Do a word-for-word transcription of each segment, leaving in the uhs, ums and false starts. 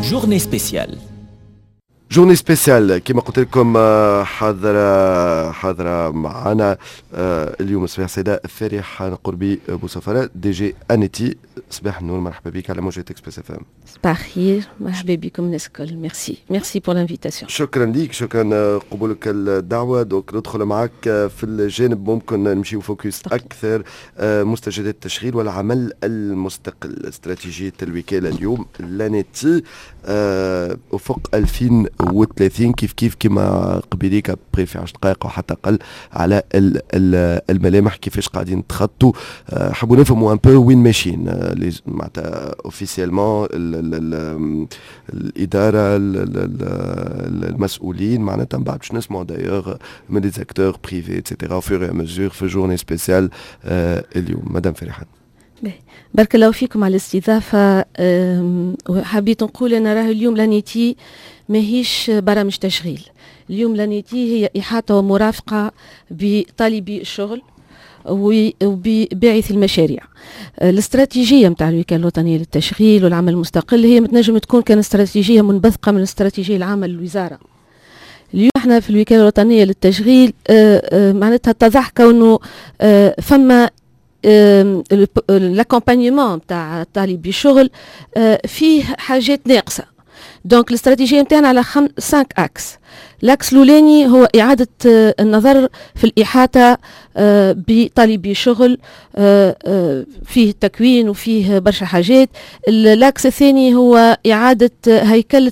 journée spéciale. جورني سبيسيال كما قلت لكم حاضرة حاضرة معنا اليوم صباح سيدة الفارح نقول بي بوسفراء دي جي انيتي. صباح النور، مرحبا بك على موجة اكسبريس اف ام. صباح الخير، مرحبا بكم الناس الكل. ميرسي ميرسي بور لانفيتاسيون. شكرا ليك، شكرا قبولك الدعوة. دوك ندخل معك في الجانب ممكن نمشي فوكس اكثر مستجدات التشغيل والعمل المستقل، استراتيجية الوكالة اليوم لانيتي افق ألفين وثلاثين كيف كيف كما قبيليك بري في عشر دقائق وحتى اقل على الملامح كيفاش قاعدين تخطوا. حبوا نفهموا ان بو وين ماشيين معناتها اوفيسيالمون الاداره المسؤولين معناتها من بعد باش نسمعوا دايوغ من لي زاكتور بريفي ايتترا فور اي مزور في جورني سبيسيال اليوم. مدام فرحان، بارك الله فيكم على الاستضافه. حبيت نقول انا راه اليوم لانيتي ماهيش برامج تشغيل. اليوم لانيتي هي احاطه ومرافقه بطالبي الشغل وبباعث المشاريع. الاستراتيجيه نتاع الوكاله الوطنيه للتشغيل والعمل المستقل هي متنجم تكون كان استراتيجيه منبثقه من الاستراتيجيه العامه للوزاره. اليوم احنا في الوكاله الوطنيه للتشغيل معناتها اتضح كونه فما لاكومبانيمون تاع طالبي الشغل فيه حاجات ناقصه. دونك الاستراتيجيه نتاعنا على خم... سانك اكس. الاكس الاولاني هو اعاده النظر في الاحاطه بطالبي الشغل، فيه تكوين وفيه برشا حاجات. الاكس الثاني هو اعاده هيكله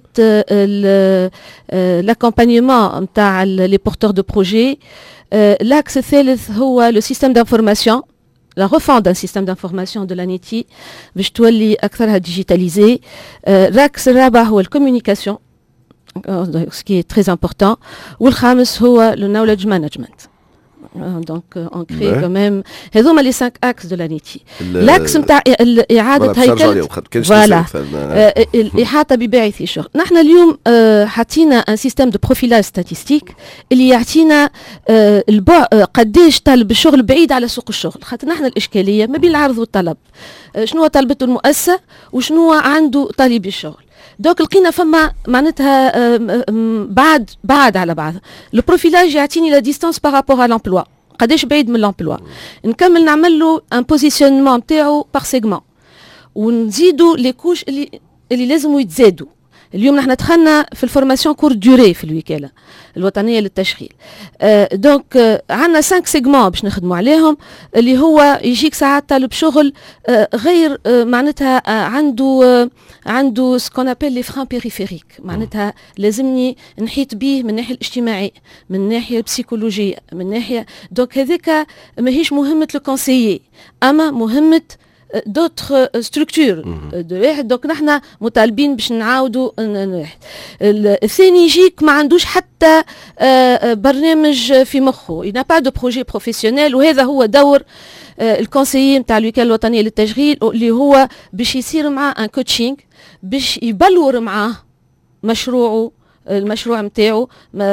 لاكومبانيمون نتاع لي بورتور دو بروجي. الاكس الثالث هو لو سيستيم دانفورماسيون، la refonte d'un système d'information de l'ANITI باش تولي أكثرها digitalisé. الراكس الرابع هو الكوميونيكاسيون ce qui est très important. والخامس هو le knowledge management. Donc on crée quand même هذوما لي cinq axes de l'ANITI. l'axe نتاع إعادة هيكلة فوالا الإحاطة بباعثي الشغل. نحن اليوم حطينا ان سيستم دو بروفيلاج ستاتيستيك اللي يعطينا البع قداش طالب الشغل بعيد على سوق الشغل. خاطر نحن الإشكالية ما بين العرض والطلب، شنو طلبته المؤسسة وشنو عنده طالب الشغل. دوك لقينا فما معناتها بعد بعد على بعض. لو بروفيلاج يعطيني لا ديستانس بارابور على لامبلوا، قداش بعيد من لامبلوا. نكمل نعمل له ان بوزيشنمون نتاعو بار سيغمون ونزيدوا لي كوش اللي اللي لازم يتزادوا. اليوم نحن دخلنا في الفورماسيون كور دوري في الوكاله الوطنيه للتشغيل. آه دونك آه عندنا خمسة سيغمون باش نخدموا عليهم، اللي هو يجيك ساعات طالب شغل آه غير آه معناتها آه عنده آه عنده سكون ابل لي فران بيريفيريك، معناتها لازمني نحيط به من الناحيه الاجتماعيه، من الناحيه البسيكولوجيه، من ناحيه دونك هذيك ماهيش مهمه لو كونسيي اما مهمه دوتر ستركتور دو واحد. دونك نحن مطالبين باش نعاودوا واحد. الثاني يجيك ما عندوش حتى برنامج في مخه، ينا با دو بروجي بروفيسيونيل، وهذا هو دور الكونسيي نتاع الوكاله الوطنيه للتشغيل اللي هو باش يصير معاه ان كوتشينغ باش يبلور معاه مشروعه المشروع نتاعو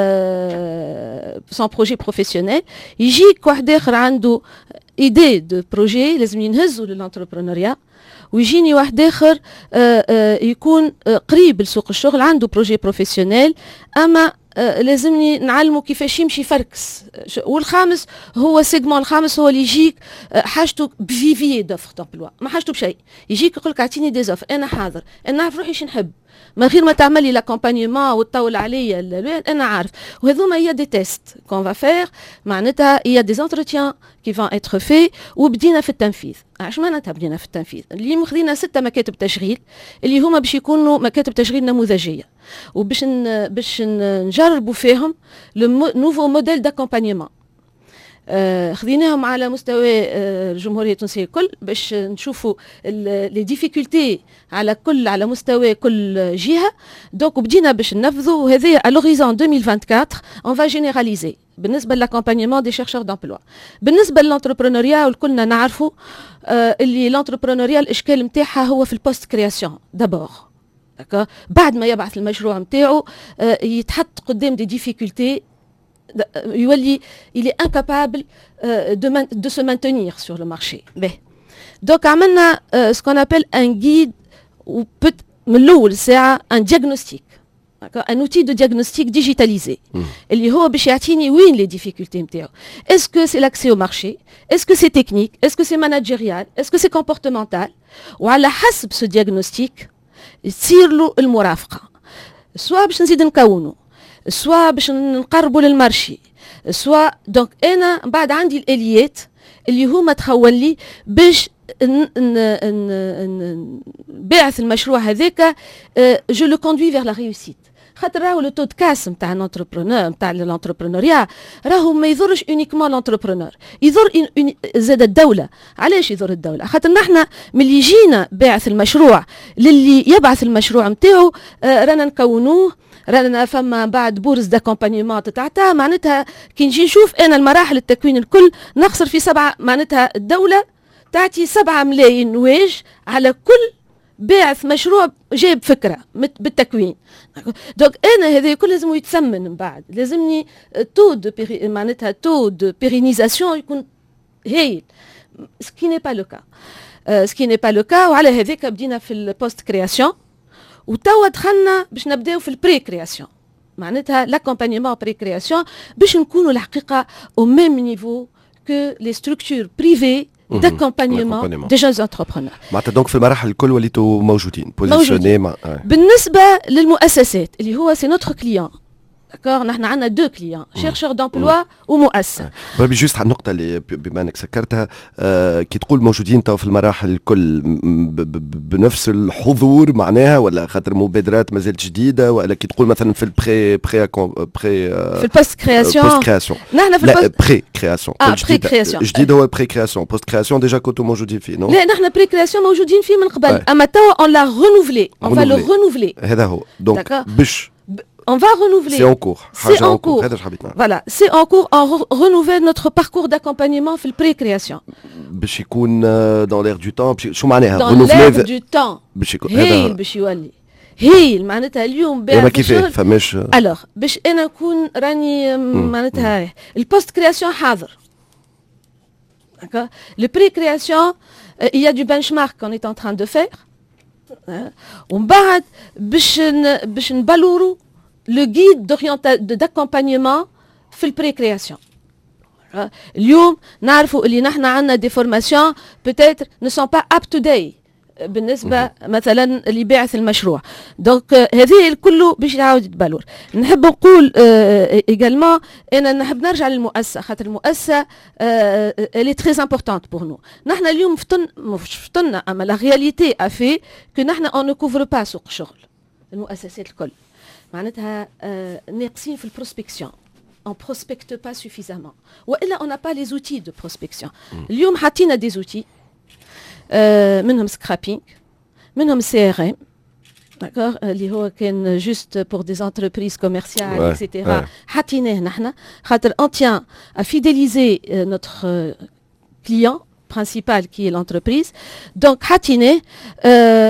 سون بروجي بروفيسيونيل. يجيك واحد اخر عنده ايدي دو بروجي لازم ينهزوا للانتربرونيا، ويجيني واحد اخر آآ آآ يكون قريب لسوق الشغل عنده بروجي بروفيسيونيل اما لازمني نعلمه كيفاش يمشي فركس. والخامس هو سيجمون الخامس هو اللي يجيك حاجته بفيفي دوفر دومبلوا، ما حاجته بشيء، يجيك يقول لك اعطيني دي زوفر انا حاضر، انا نعرف روحي شو نحب من غير ما تعمل لي لاكومبانيمون وتطول عليا انا عارف. وهذوما هي دي تيست كون فا فير، معناتها هي دي زونتروتيان كي فون اتر في. وبدينا في التنفيذ. علاش معناتها بدينا في التنفيذ؟ اليوم خذينا ستة مكاتب تشغيل اللي هما باش يكونوا مكاتب تشغيل نموذجيه، وباش باش نجربوا فيهم لو نوفو موديل داكومبانيمون. آه خذيناهم على مستوى آه الجمهورية التونسية الكل باش نشوفوا لي ديفيكولتي على كل على مستوى كل جهة. دونك بدينا باش ننفذوا، وهذا à l'horizon ألفين وأربعة وعشرين on va généraliser بالنسبة للاكومبانيمون دي شيرشور دامبلوا. بالنسبة للانتربرونيا والكلنا نعرفوا آه اللي الانتربرونيا الإشكال نتاعها هو في البوست كرياسيون دابور. بعد ما يبعث المشروع نتاعو آه يتحط قدام دي ديفيكولتي يولي il est incapable euh, de, man- de se maintenir sur le marché. Donc عملنا euh, ce qu'on appelle un guide ou peut من الاول ساعه ان ديagnostic, un outil de diagnostic digitalisé. اللي هو باش يعطيني وين les difficultés نتاعو. Est-ce que c'est l'accès au marché? Est-ce que c'est technique? Est-ce que c'est managérial? Est-ce que c'est comportemental? وعلى حسب ce diagnostic يصير له المرافقه. سواء باش نزيد نكونو, سواء باش نقربوا للمارشي, سواء دونك انا بعد عندي الاليات اللي هما تخول لي باش باعث المشروع هذاك جو لو كوندوي فيغ لا ريوسيت. خاطر راهو لو تو دو كاس نتاع الانتربرونور نتاع الانتربرونوريا راهو ما يضرش اونيكمون الانتربرونور, يضر زاد الدوله. علاش يضر الدوله؟ خاطر نحنا ملي جينا باعث المشروع للي يبعث المشروع نتاعو رانا نكونوه, رانا فما بعد بورس داكومبانيمون تاعتها, معناتها كي نجي نشوف انا المراحل التكوين الكل نخسر في سبعه, معناتها الدوله تعطي سبعة ملايين نواج على كل باعث مشروع جايب فكرة بالتكوين. دونك أنا هذا كل لازم يتثمن من بعد, لازمني تو دو بيري معناتها تو دو بيرينيزاسيون يكون هايل, سكي ني با لو كا سكي ني با لو كا. وعلى هذاك بدينا في البوست كرياسيون, وتوا دخلنا باش نبداو في البري كرياسيون, معناتها لاكومبانيمون بري كرياسيون باش نكونوا الحقيقة au même niveau que les structures privées d'accompagnement des jeunes entrepreneurs. معناتها دونك في المراحل الكل وليتوا موجودين بوزيشني مع... بالنسبه للمؤسسات اللي هو سي نوتر كليون, داكور, نحن عندنا دو كليون, شيرشور دامبلوا ومؤسسه. بربي جوست على النقطه اللي بما انك سكرتها, آه كي تقول موجودين تو في المراحل الكل بنفس الحضور معناها, ولا خاطر مبادرات مازالت جديده, ولا كي تقول مثلا في البري بري بري آه في البوست كرياسيون بوست كرياسيون نحن في البوست بري كرياسيون اه بري كرياسيون جديد هو البري كرياسيون. بوست كرياسيون ديجا كنتوا موجودين فيه نو؟ لا نحن بري كرياسيون موجودين فيه من قبل, اما توا اون لا رونوفلي, اون فا لو رونوفلي. هذا هو دونك باش on va renouveler. C'est en cours. C'est en cours. Voilà, c'est en cours. On re- renouvelle notre parcours d'accompagnement في البري-création. باش يكون dans l'air du temps. شو معناها؟ dans l'air du temps. باش يكون هايل باش يولي. هايل معناتها اليوم باع كيفاه فماش. alors باش انا نكون راني معناتها البوست كرياسيون حاضر. D'accord. Le pré-création, euh, il y a du benchmark qu'on est en train de faire. ومن بعد باش باش نبلوروا le guide d'accompagnement في البري-création. اليوم نعرفوا اللي نحن عندنا des formations peut-être ne sont pas up to date بالنسبة مثلا لباعث المشروع. دونك هذه الكل باش يعاود يتبلور. نحب نقول également أنا نحب نرجع للمؤسسة, خاطر المؤسسة elle est très importante pour nous. نحن اليوم فطن مش فطنا, أما la réalité a fait que نحن on ne couvre pas سوق الشغل. المؤسسات الكل معناتها ناقصين في البروسبكسيون. On ne prospecte pas suffisamment. وإلا on n'a pas les outils de prospection. اليوم حطينا des outils. Euh, منهم scrapping, منهم C R M, d'accord, اللي هو كان juste pour des entreprises commerciales, ouais, et cetera. Ouais. حطيناه نحنا خاطر on tient à fidéliser euh, notre euh, client principal qui est l'entreprise. Donc حطيناه euh,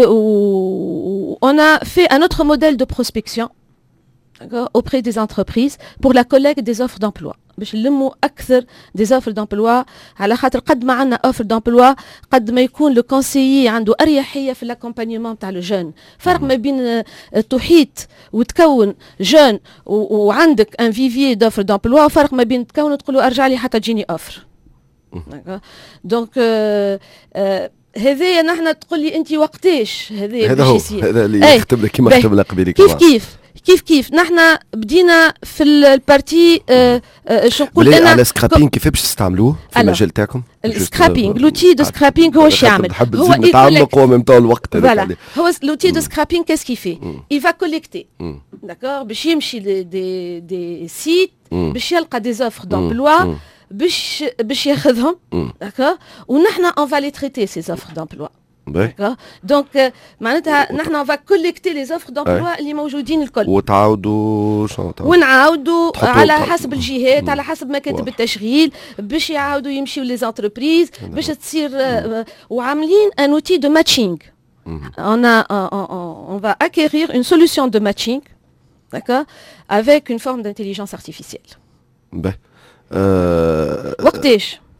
on a fait un autre modèle de prospection, d'accord, auprès des entreprises pour la collecte des offres d'emploi. باش نلموا اكثر دي زوفر دامبلوا, على خاطر قد ما عندنا اوفر دامبلوا قد ما يكون لو كونسيي عنده اريحيه في الاكومبانيمون تاع لو جون. فرق ما بين تحيط وتكون جون وعندك ان فيفيي دوفر دامبلوا, فرق ما بين تكون وتقول له ارجع لي حتى تجيني اوفر. دونك هذايا نحن تقول لي انت وقتاش هذا هذا هو هذا اللي يختم لك كيما ختم لك قبيلك. كيف كيف كيف كيف نحن بدينا في البارتي شو نقول انا على سكرابينغ كيف باش تستعملوه في المجال تاعكم؟ السكرابينغ لوتي دو سكرابينغ هو شو يعمل؟ هو نتعمق ومن طول الوقت هذاك هو لوتي دو سكرابينغ كيس كي في il va collecter d'accord باش يمشي دي دي سيت باش يلقى دي زوفر دومبلوا باش باش ياخذهم d'accord ونحن on va les traiter ces offres d'emploi. D'accord. Donc معناتها نحن on va collecter les offres d'emploi اللي موجودين الكل وتعاودوا شنو ونعاودوا على حسب الجهات, على حسب مكاتب التشغيل باش يعاودوا يمشيو لي زونتربريز باش تصير وعاملين ان اوتي دو ماتشينغ. on a on, on va acquérir une solution de matching, d'accord, avec une forme d'intelligence artificielle. Ben وقتاش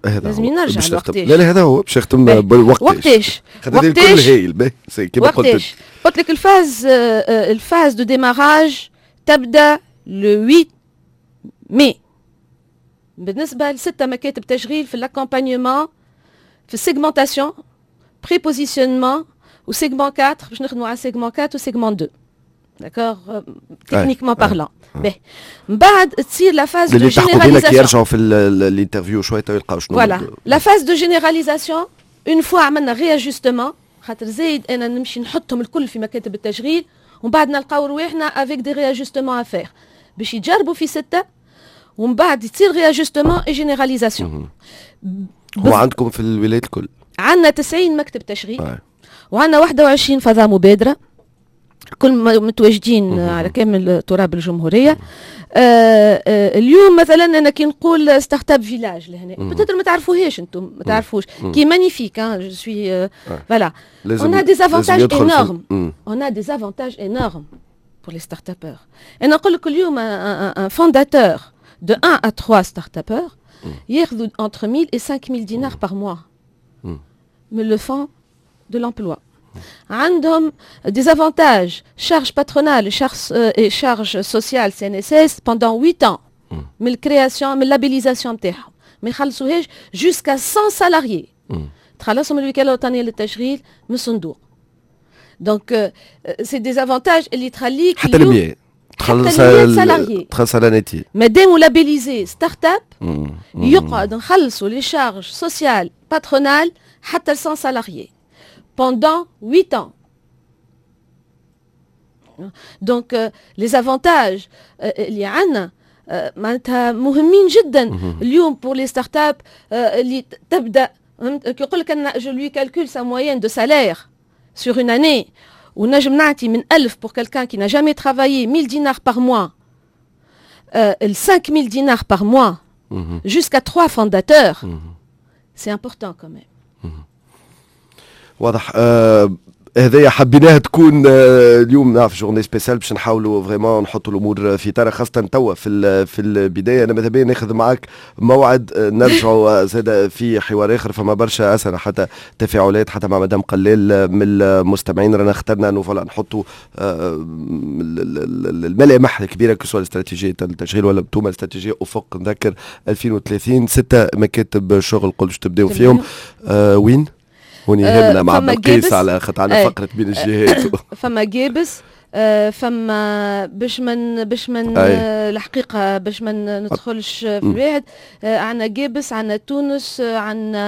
لازم نرجع لوقتاش. لا لا هذا هو باش نختم بالوقتاش. وقتاش وقتاش هايل كيما قلت قلت لك الفاز الفاز دو ديماراج تبدا لو ثمانية ماي بالنسبه لستة مكاتب تشغيل في الاكومبانيمون في السيغمونتاسيون بريبوزيسيونمون وسيغمون أربعة باش نخدموا على سيغمون أربعة وسيغمون اثنين داكوغ تكنيكمون بارلون. باهي من بعد تصير لا فاز دو جينيراليزاسيون. يرجعوا في الانترفيو شويه يلقاو شنو فوالا لا فاز دو جينيراليزاسيون اون فوا عملنا رياجستمون خاطر زايد انا نمشي نحطهم الكل في مكاتب التشغيل ومن بعد نلقاو رواحنا افيك دي رياجستمون افير باش يجربوا في ستة ومن بعد تصير رياجستمون اي جينيراليزاسيون. هو عندكم في الولايات الكل عندنا تسعين مكتب تشغيل وعندنا واحد وعشرين فضاء مبادرة كل متواجدين على كامل تراب الجمهورية. آه آه اليوم مثلا انا كي نقول ستارت اب فيلاج لهنا بتقدر ما تعرفوهاش انتم ما تعرفوش كي مانيفيك جو سوي فوالا on a des avantages énormes on a des avantages énormes pour les start-upers. انا نقول لك اليوم un fondateur de un à trois start-upers ياخذوا entre mille et cinq mille dinars par mois من le fonds de l'emploi. عندهم des avantages charges patronales charges et charges sociales C N S S pendant huit ans من الكرياسيون من اللابيليزاسيون نتاعهم ما يخلصوهاش jusqu'à cent salariés تخلصهم الوكالة الوطنية للتشغيل من الصندوق. دونك سي دي افونتاج اللي تخليك حتى المية تخلص تخلص على نتي مادام لابيليزي ستارت اب يقعد نخلصوا لي شارج سوسيال باترونال حتى ل cent salariés pendant huit ans. Donc euh, les avantages اللي عندنا معناتها مهمين جدا اليوم pour les startups اللي تبدا يقول لك انا je lui calcule sa moyenne de salaire sur une année ونجم نعطي من ألف pour quelqu'un qui n'a jamais travaillé mille dinars par mois euh, cinq mille dinars par mois jusqu'à trois fondateurs. C'est important quand même. واضح. آه هذايا حبيناها تكون آه اليوم نعرف جورني سبيسيال باش نحاولوا فريمون نحطوا الامور في اطار خاصه توا في في البدايه. انا ماذا بيا ناخذ معك موعد آه نرجعوا زاد في حوار اخر فما برشا اسئله حتى تفاعلات حتى مع مدام قلال من المستمعين رانا اخترنا انه فلا نحطوا آه الملامح الكبيره كسوا الاستراتيجيه التشغيل ولا بتوما الاستراتيجيه افق نذكر ألفين وثلاثين ستة مكاتب شغل قل باش تبداو فيهم آه وين؟ هوني يهمنا مع بلقيس على خاطر على فقره بين الجهات. فما جابس آه فما باش من باش من آه الحقيقه باش ما ندخلش في الواحد آه عندنا جابس عندنا تونس آه عندنا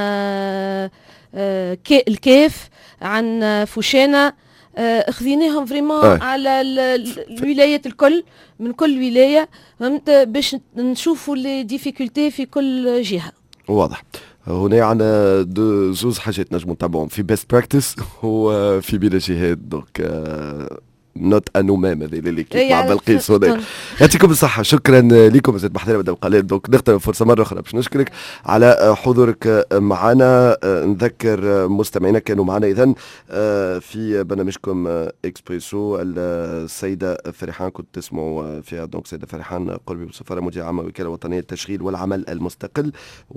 آه الكيف عندنا فوشانه آه خذيناهم فريمون على الولايات الكل من كل ولايه باش نشوفوا لي ديفيكولتي في كل جهه. واضح. هنا عندنا دو زوز حاجات نجمو نتابعهم في بيست براكتس وفي بلا جهاد دونك نوت انو ميم هذه اللي كيف مع بلقيس هنا. يعطيكم الصحة شكرا لكم زاد محضرة مدام قلال. دونك نختار فرصة مرة أخرى باش نشكرك على حضورك معنا. نذكر مستمعينا كانوا معنا إذن في برنامجكم إكسبريسو السيدة فرحان كنت تسمعوا فيها دونك السيدة فرحان قربي بالسفارة مديرة عامة الوكالة الوطنية للتشغيل والعمل المستقل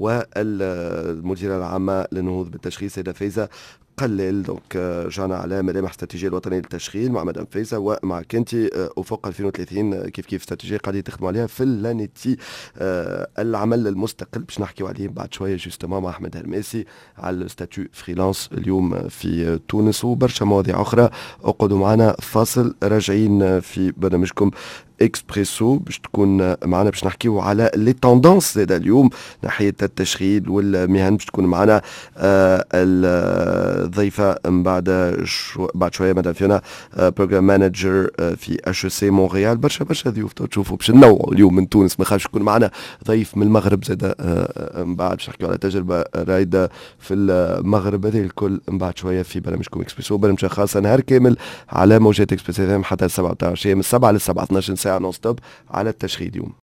والمديرة العامة للنهوض بالتشغيل السيدة فايزة قلل. دونك جانا على ملامح استراتيجيه الوطنيه للتشغيل مع مدام فايزه ومع كنتي افق ألفين وثلاثين كيف كيف استراتيجيه قاعدين تخدموا عليها في اللانيتي العمل المستقل باش نحكيو عليه بعد شويه جوستومون مع احمد هرماسي على الستاتيو فريلانس اليوم في تونس وبرشا مواضيع اخرى. اقعدوا معنا فاصل راجعين في برنامجكم اكسبريسو باش تكون معنا باش نحكيو على لي توندونس زاد اليوم ناحيه التشغيل والمهن. باش تكون معنا آه الضيفه من بعد شو بعد شويه مدام فينا آه بروجرام مانجر آه في اتش سي مونريال. برشا برشا ضيوف تشوفوا باش ننوعوا اليوم من تونس ما خافش يكون معنا ضيف من المغرب زاد آه من بعد باش نحكيو على تجربه رايده في المغرب. هذه الكل من بعد شويه في برنامجكم اكسبريسو برنامج خاص نهار كامل على موجات اكسبريسو حتى السبعة عشر من السبعة للسبعة اثناش ساعه نون ستوب على التشغيل يوم.